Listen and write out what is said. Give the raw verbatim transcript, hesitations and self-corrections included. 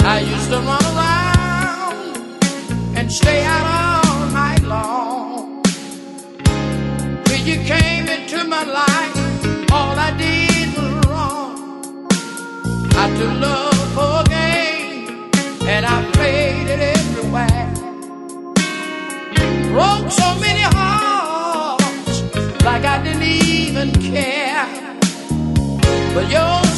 I used to run around and stay out all night long. When you came into my life, all I did was wrong. I took love for a game and I played it everywhere. Broke so many hearts like I didn't even care. But your